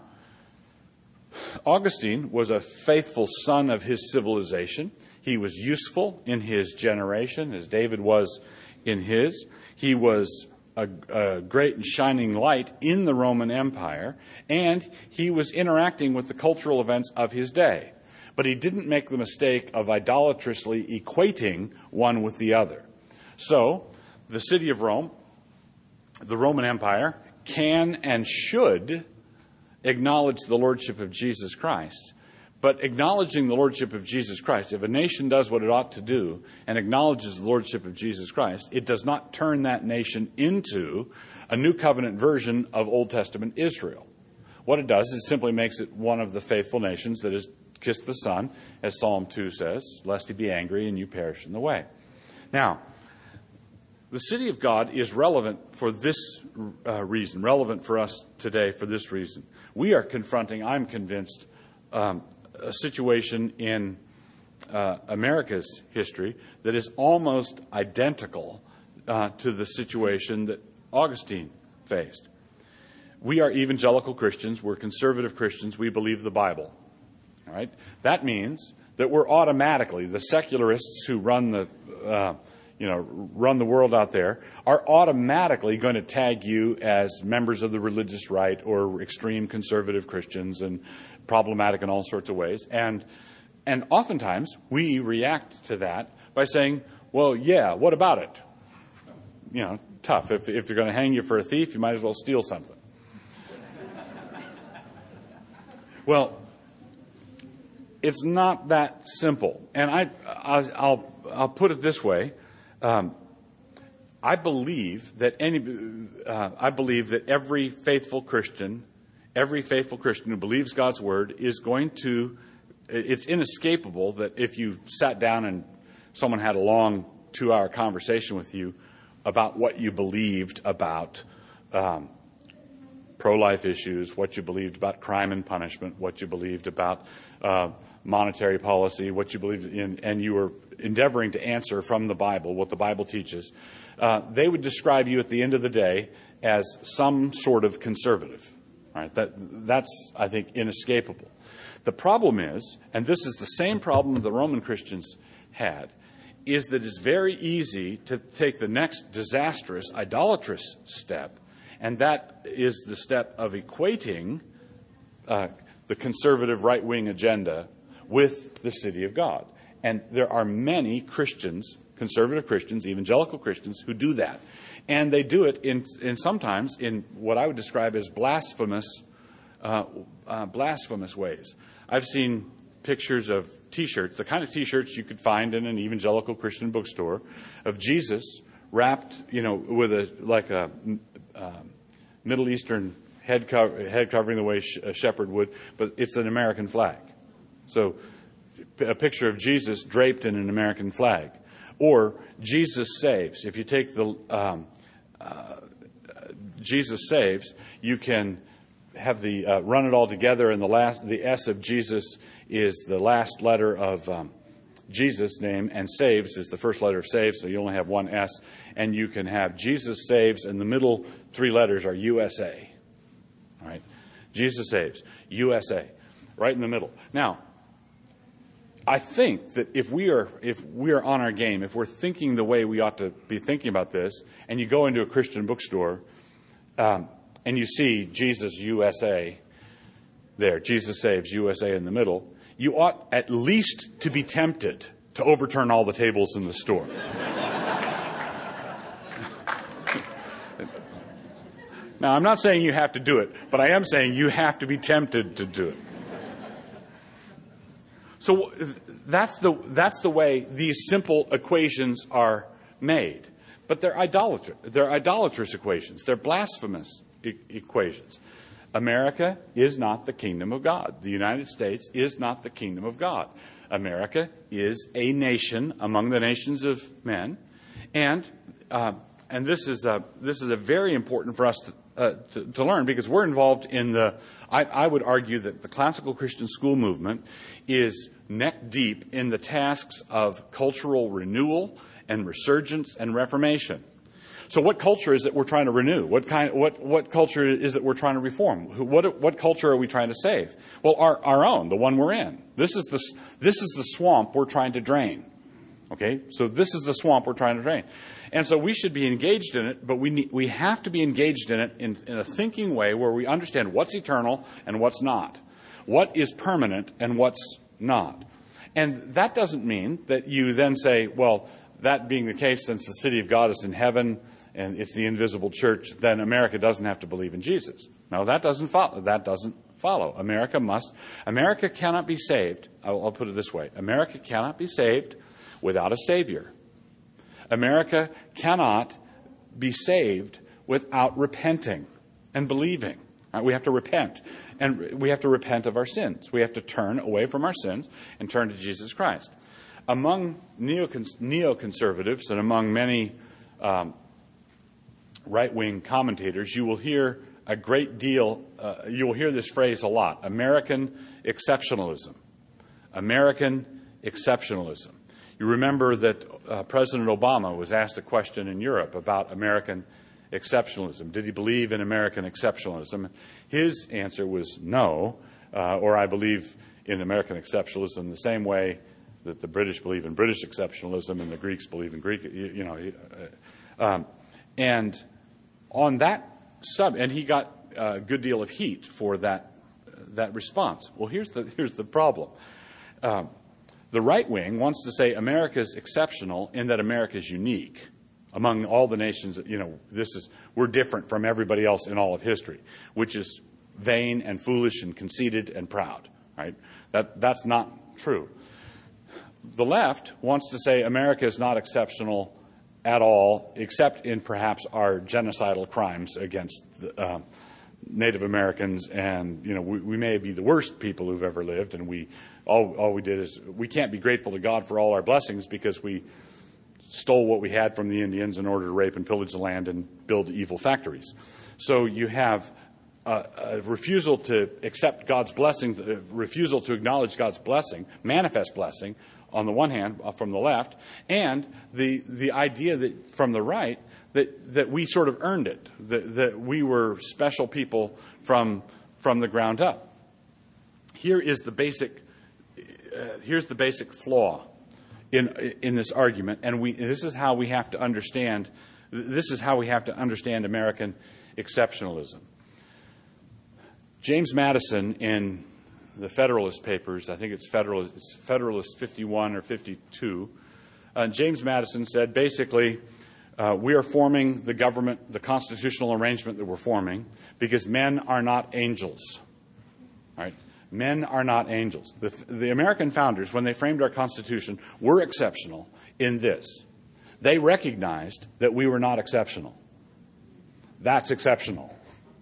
Augustine was a faithful son of his civilization. He was useful in his generation, as David was in his. He was a, a great and shining light in the Roman Empire, and he was interacting with the cultural events of his day. But he didn't make the mistake of idolatrously equating one with the other. So, the city of Rome, the Roman Empire, can and should acknowledge the lordship of Jesus Christ. But acknowledging the lordship of Jesus Christ, if a nation does what it ought to do and acknowledges the lordship of Jesus Christ, it does not turn that nation into a new covenant version of Old Testament Israel. What it does is simply makes it one of the faithful nations that has kissed the Son, as Psalm two says, lest he be angry and you perish in the way. Now, the city of God is relevant for this uh, reason, relevant for us today for this reason. We are confronting, I'm convinced, um, a situation in uh, America's history that is almost identical uh, to the situation that Augustine faced. We are evangelical Christians. We're conservative Christians. We believe the Bible. All right? That means that we're automatically, the secularists who run the uh, you know, run the world out there, are automatically going to tag you as members of the religious right or extreme conservative Christians and problematic in all sorts of ways. And and oftentimes we react to that by saying, well, yeah, what about it? You know, tough. If, if you're going to hang you for a thief, you might as well steal something. Well, it's not that simple. And I, I'll, I'll, I'll put it this way. Um, I believe that any, uh, I believe that every faithful Christian, every faithful Christian who believes God's word is going to, it's inescapable that if you sat down and someone had a long two-hour conversation with you about what you believed about um, pro-life issues, what you believed about crime and punishment, what you believed about uh, monetary policy, what you believed in, and you were endeavoring to answer from the Bible, what the Bible teaches, uh, they would describe you at the end of the day as some sort of conservative. Right? That, that's, I think, inescapable. The problem is, and this is the same problem the Roman Christians had, is that it's very easy to take the next disastrous, idolatrous step, and that is the step of equating uh, the conservative right-wing agenda with the city of God. And there are many Christians, conservative Christians, evangelical Christians, who do that. And they do it in, in sometimes in what I would describe as blasphemous, uh, uh, blasphemous ways. I've seen pictures of T-shirts, the kind of T-shirts you could find in an evangelical Christian bookstore, of Jesus wrapped, you know, with a like a uh, Middle Eastern head cover, head covering the way a shepherd would, but it's an American flag. So a picture of Jesus draped in an American flag. Or Jesus Saves. If you take the um, uh, Jesus Saves, you can have the uh, run it all together, and the last, the S of Jesus is the last letter of um, Jesus' name, and Saves is the first letter of Save, so you only have one S, and you can have Jesus Saves, and the middle three letters are U S A. All right, Jesus Saves, U S A, right in the middle. Now, I think that if we are if we are on our game, if we're thinking the way we ought to be thinking about this, and you go into a Christian bookstore um, and you see Jesus U S A there, Jesus Saves U S A in the middle, you ought at least to be tempted to overturn all the tables in the store. Now, I'm not saying you have to do it, but I am saying you have to be tempted to do it. So that's the that's the way these simple equations are made. But they're idolatrous. They're idolatrous equations. They're blasphemous e- equations. America is not the kingdom of God. The United States is not the kingdom of God. America is a nation among the nations of men, and uh, and this is a, this is a very important for us to, uh, to, to learn, because we're involved in the. I, I would argue that the classical Christian school movement is neck deep in the tasks of cultural renewal and resurgence and reformation. So what culture is it we're trying to renew? What kind? What what culture is it we're trying to reform? What what culture are we trying to save? Well, our our own, the one we're in. This is the this is the swamp we're trying to drain. Okay, so this is the swamp we're trying to drain, and so we should be engaged in it. But we need, we have to be engaged in it in, in a thinking way where we understand what's eternal and what's not, what is permanent and what's not. And that doesn't mean that you then say, well, that being the case, since the city of God is in heaven and it's the invisible church, then America doesn't have to believe in Jesus. No, that doesn't follow. That doesn't follow. America must. America cannot be saved. I'll, I'll put it this way. America cannot be saved without a Savior. America cannot be saved without repenting and believing. Right? We have to repent. And we have to repent of our sins. We have to turn away from our sins and turn to Jesus Christ. Among neocons- neoconservatives and among many um, right-wing commentators, you will hear a great deal, uh, you will hear this phrase a lot, American exceptionalism. American exceptionalism. You remember that uh, President Obama was asked a question in Europe about American exceptionalism. Did he believe in American exceptionalism? His answer was no, uh, or I believe in American exceptionalism the same way that the British believe in British exceptionalism and the Greeks believe in Greek, you, you know. Uh, um, and on that sub, and he got a good deal of heat for that that response. Well, here's the here's the problem. Um, the right wing wants to say America's exceptional in that America's unique among all the nations. You know, this is we're different from everybody else in all of history, which is vain and foolish and conceited and proud. Right? That that's not true. The left wants to say America is not exceptional at all, except in perhaps our genocidal crimes against the, uh, Native Americans, and you know we, we may be the worst people who've ever lived, and we all all we did is we can't be grateful to God for all our blessings because we stole what we had from the Indians in order to rape and pillage the land and build evil factories. So you have a, a refusal to accept God's blessing, a refusal to acknowledge God's blessing, manifest blessing, on the one hand, from the left, and the the idea that from the right that that we sort of earned it, that that we were special people from from the ground up. Here is the basic uh, here's the basic flaw in in this argument, and we this is how we have to understand this is how we have to understand American exceptionalism. James Madison in the Federalist Papers, I think it's Federalist, it's Federalist fifty-one or fifty-two, uh, James Madison said basically, uh, we are forming the government, the constitutional arrangement that we're forming, because men are not angels. All right? Men are not angels. The, the American founders, when they framed our Constitution, were exceptional in this. They recognized that we were not exceptional. That's exceptional.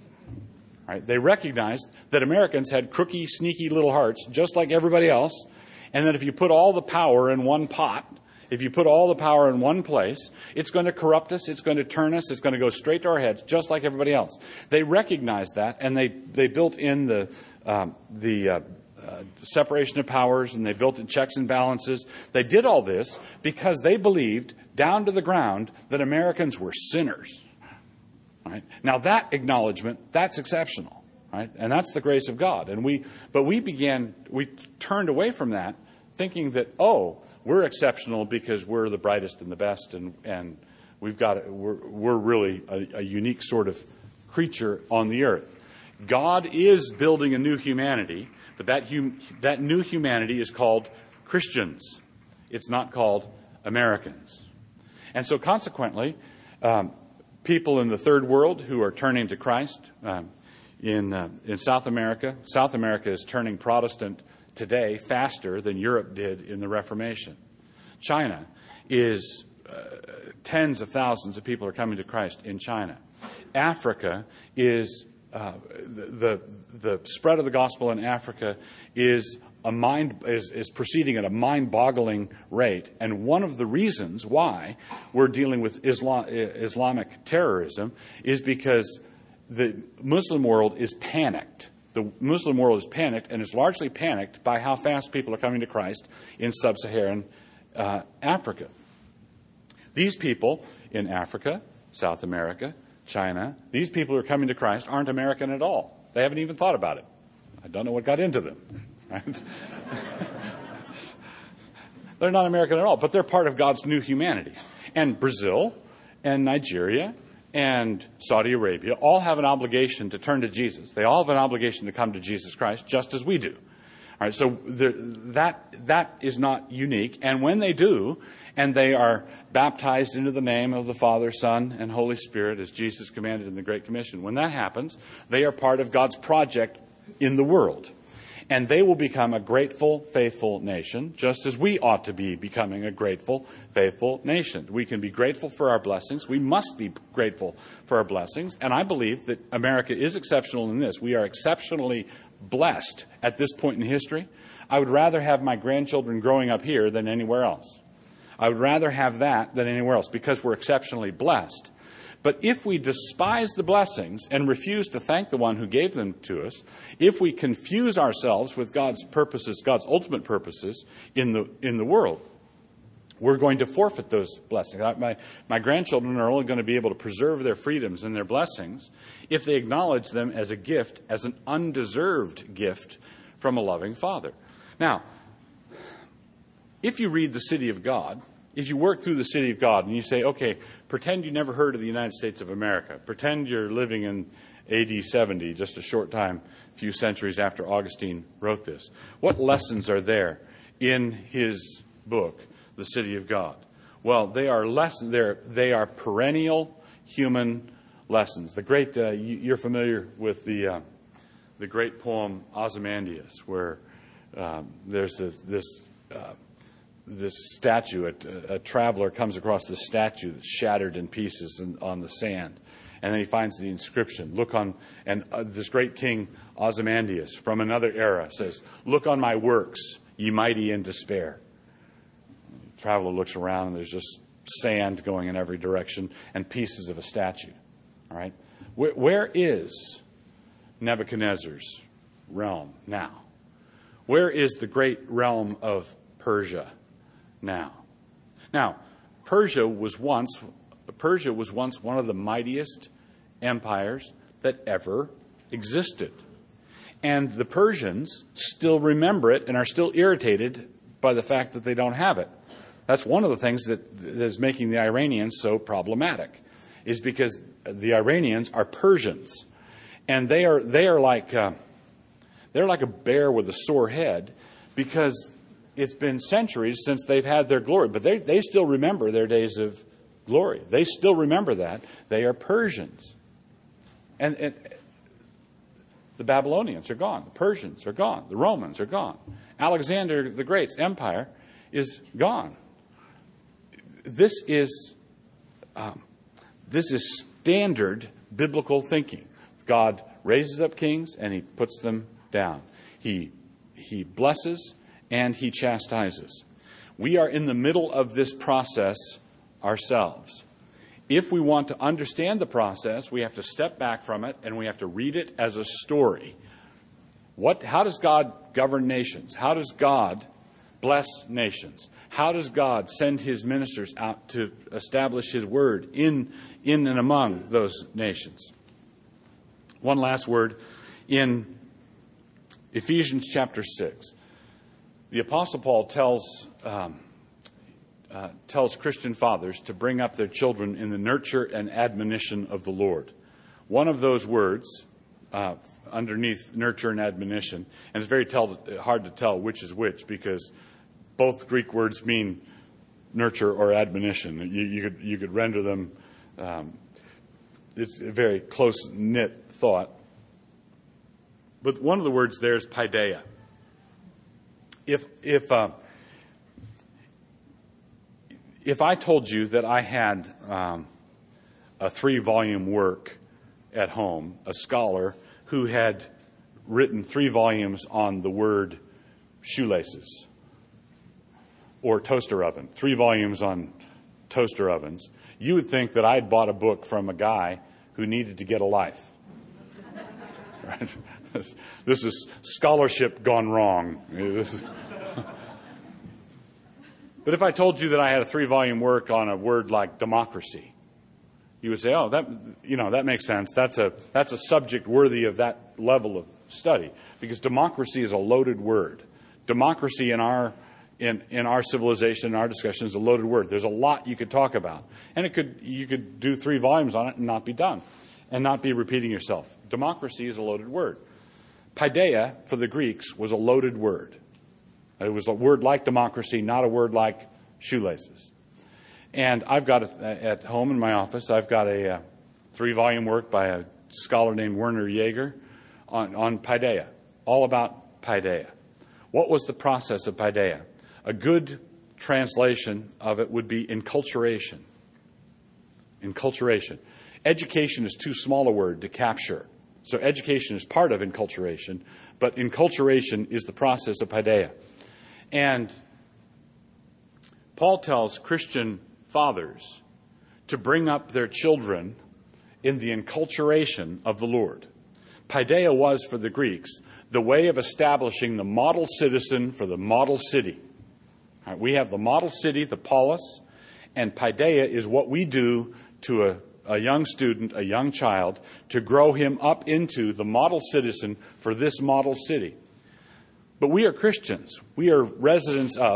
Right? They recognized that Americans had crooky, sneaky little hearts, just like everybody else, and that if you put all the power in one pot, if you put all the power in one place, it's going to corrupt us, it's going to turn us, it's going to go straight to our heads, just like everybody else. They recognized that, and they, they built in the, um, the uh, uh, separation of powers, and they built in checks and balances. They did all this because they believed, down to the ground, that Americans were sinners. Right? Now that acknowledgement, that's exceptional, right? And that's the grace of God. And we, but we began, we turned away from that, thinking that oh, we're exceptional because we're the brightest and the best, and and we've got we're we're really a, a unique sort of creature on the earth. God is building a new humanity, but that hum, that new humanity is called Christians. It's not called Americans, and so consequently. Um, People in the third world who are turning to Christ um, in uh, in South America. South America is turning Protestant today faster than Europe did in the Reformation. China is uh, tens of thousands of people are coming to Christ in China. Africa is uh, the, the the spread of the gospel in Africa is a mind is, is proceeding at a mind-boggling rate, and one of the reasons why we're dealing with Islam, Islamic terrorism is because the Muslim world is panicked. The Muslim world is panicked, and is largely panicked by how fast people are coming to Christ in sub-Saharan uh, Africa. These people in Africa, South America, China, these people who are coming to Christ aren't American at all. They haven't even thought about it. I don't know what got into them. Right? They're not American at all, but they're part of God's new humanity. And Brazil and Nigeria and Saudi Arabia all have an obligation to turn to Jesus. They all have an obligation to come to Jesus Christ, just as we do. All right, so the, that that is not unique. And when they do, and they are baptized into the name of the Father, Son, and Holy Spirit, as Jesus commanded in the Great Commission, when that happens, they are part of God's project in the world. And they will become a grateful, faithful nation, just as we ought to be becoming a grateful, faithful nation. We can be grateful for our blessings. We must be grateful for our blessings. And I believe that America is exceptional in this. We are exceptionally blessed at this point in history. I would rather have my grandchildren growing up here than anywhere else. I would rather have that than anywhere else because we're exceptionally blessed. But if we despise the blessings and refuse to thank the one who gave them to us, if we confuse ourselves with God's purposes, God's ultimate purposes in the in the world, we're going to forfeit those blessings. My, my grandchildren are only going to be able to preserve their freedoms and their blessings if they acknowledge them as a gift, as an undeserved gift from a loving Father. Now, if you read the City of God, if you work through the City of God and you say, okay, pretend you never heard of the United States of America. Pretend you're living in A D seventy, just a short time, a few centuries after Augustine wrote this. What lessons are there in his book, The City of God? Well, they are lessons. They're, they are perennial human lessons. The great, uh, you're familiar with the uh, the great poem Ozymandias, where um, there's a, this uh, this statue. A, a traveler comes across this statue that's shattered in pieces in, on the sand, and then he finds the inscription. Look on, and uh, this great king Ozymandias from another era says, "Look on my works, ye mighty in despair." The traveler looks around, and there's just sand going in every direction and pieces of a statue. All right, where, where is Nebuchadnezzar's realm now? Where is the great realm of Persia now? Now, Persia was once Persia was once one of the mightiest empires that ever existed. And the Persians still remember it and are still irritated by the fact that they don't have it. That's one of the things that, that is making the Iranians so problematic, is because the Iranians are Persians. And they are they are like uh, they're like a bear with a sore head, because it's been centuries since they've had their glory. But they, they still remember their days of glory. They still remember that. They are Persians. And, and the Babylonians are gone. The Persians are gone. The Romans are gone. Alexander the Great's empire is gone. This is um, this is standard biblical thinking. God raises up kings and he puts them down. He he blesses and he chastises. We are in the middle of this process ourselves. If we want to understand the process, we have to step back from it and we have to read it as a story. What? How does God govern nations? How does God bless nations? How does God send his ministers out to establish his word in, in and among those nations? One last word. In Ephesians chapter six, the Apostle Paul tells um, uh, tells Christian fathers to bring up their children in the nurture and admonition of the Lord. One of those words uh, underneath nurture and admonition, and it's very tell, hard to tell which is which, because both Greek words mean nurture or admonition. You, you could you could render them. Um, it's a very close knit thought. But one of the words there is paideia. If if uh, if I told you that I had um, a three-volume work at home, a scholar who had written three volumes on the word shoelaces or toaster oven, three volumes on toaster ovens, you would think that I'd bought a book from a guy who needed to get a life. Right? This, this is scholarship gone wrong. But if I told you that I had a three-volume work on a word like democracy, you would say, "Oh, that you know that makes sense. That's a that's a subject worthy of that level of study, because democracy is a loaded word. Democracy in our in in our civilization, in our discussion, is a loaded word. There's a lot you could talk about, and it could you could do three volumes on it and not be done, and not be repeating yourself. Democracy is a loaded word. Paideia for the Greeks was a loaded word. It was a word like democracy, not a word like shoelaces. And I've got a, at home in my office, I've got a, a three-volume work by a scholar named Werner Jaeger on, on paideia, all about paideia. What was the process of paideia? A good translation of it would be enculturation. Enculturation. Education is too small a word to capture. So education is part of enculturation, but enculturation is the process of paideia. And Paul tells Christian fathers to bring up their children in the enculturation of the Lord. Paideia was, for the Greeks, the way of establishing the model citizen for the model city. All right, we have the model city, the polis, and paideia is what we do to a, a young student, a young child, to grow him up into the model citizen for this model city. But we are Christians. We are residents of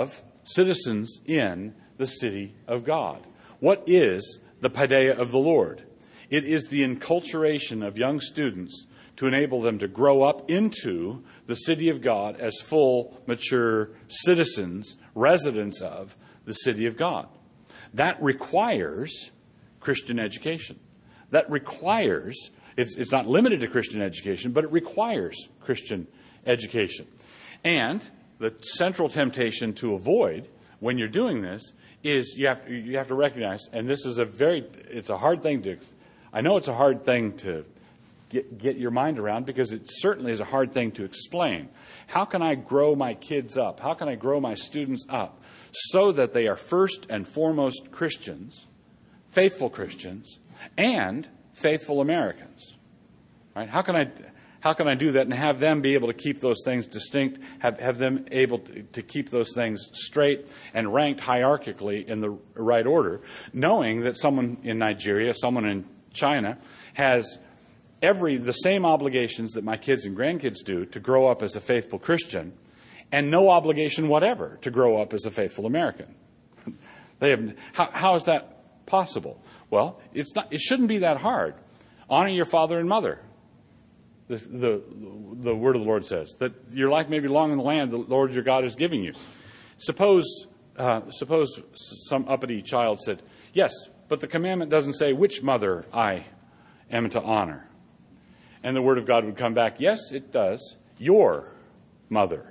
citizens in the city of God. What is the paideia of the Lord? It is the enculturation of young students to enable them to grow up into the city of God as full, mature citizens, residents of the city of God. That requires Christian education. That requires, it's, it's not limited to Christian education, but it requires Christian education. And the central temptation to avoid when you're doing this is you have, you have to recognize, and this is a very, it's a hard thing to, I know it's a hard thing to get, get your mind around because it certainly is a hard thing to explain. How can I grow my kids up? How can I grow my students up so that they are first and foremost Christians, faithful Christians, and faithful Americans? Right? How can I how can I do that and have them be able to keep those things distinct, have, have them able to, to keep those things straight and ranked hierarchically in the right order, knowing that someone in Nigeria, someone in China has every the same obligations that my kids and grandkids do to grow up as a faithful Christian, and no obligation whatever to grow up as a faithful American. They have, how, how is that possible? Well, it's not. It shouldn't be that hard. Honor your father and mother. The, the, the word of the Lord says that your life may be long in the land the Lord your God is giving you. Suppose, uh, suppose some uppity child said, "Yes, but the commandment doesn't say which mother I am to honor." And the word of God would come back, "Yes, it does. Your mother.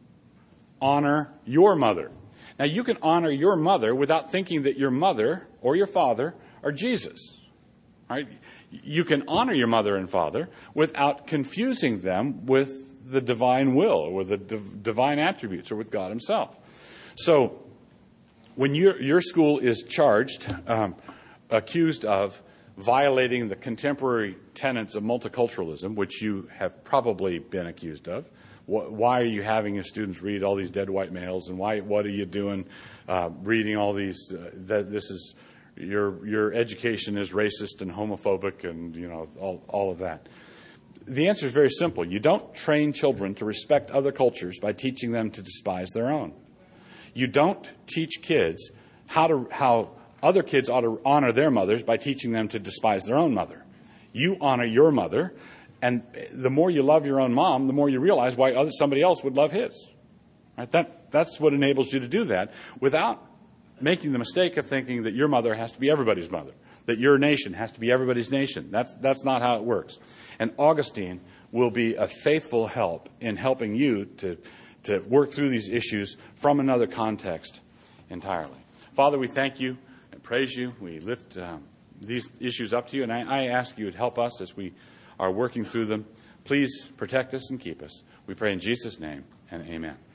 Honor your mother." Now, you can honor your mother without thinking that your mother or your father are Jesus. Right? You can honor your mother and father without confusing them with the divine will or with the div- divine attributes or with God himself. So when your, your school is charged, um, accused of violating the contemporary tenets of multiculturalism, which you have probably been accused of, wh- why are you having your students read all these dead white males, and why? What are you doing uh, reading all these? Uh, that this is your your education is racist and homophobic, and you know all all of that. The answer is very simple. You don't train children to respect other cultures by teaching them to despise their own. You don't teach kids how to how other kids ought to honor their mothers by teaching them to despise their own mother. You honor your mother, and the more you love your own mom, the more you realize why other, somebody else would love his. Right? That that's what enables you to do that without making the mistake of thinking that your mother has to be everybody's mother, that your nation has to be everybody's nation. That's that's not how it works. And Augustine will be a faithful help in helping you to, to work through these issues from another context entirely. Father, we thank you and praise you. We lift um, these issues up to you, and I, I ask you to help us as we are working through them. Please protect us and keep us. We pray in Jesus' name, and amen.